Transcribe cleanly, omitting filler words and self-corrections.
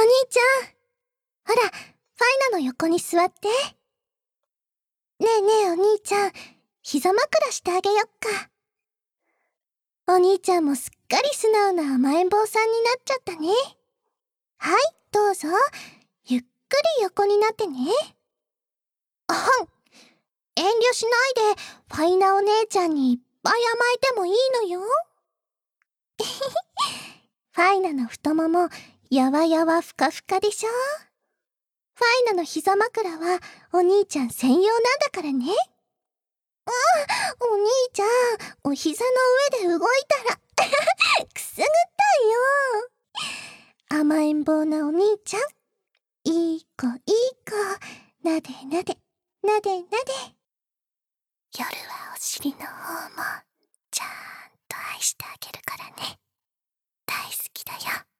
兄ちゃん。ほら、ファイナの横に座って。ねえねえお兄ちゃん、膝枕してあげよっか。お兄ちゃんもすっかり素直な甘えん坊さんになっちゃったね。はい、どうぞ。ゆっくり横になってね。あはん。遠慮しないで、ファイナお姉ちゃんにいっぱい甘えてもいいのよ。ファイナの太もも、やわやわふかふかでしょ。ファイナの膝枕はお兄ちゃん専用なんだからね。お兄ちゃん、お膝の上で動いたらくすぐったいよ。甘えん坊なお兄ちゃん。いい子いい子。なでなで、なでなで。夜はお尻の方もちゃんと愛してあげるからね。大好きだよ。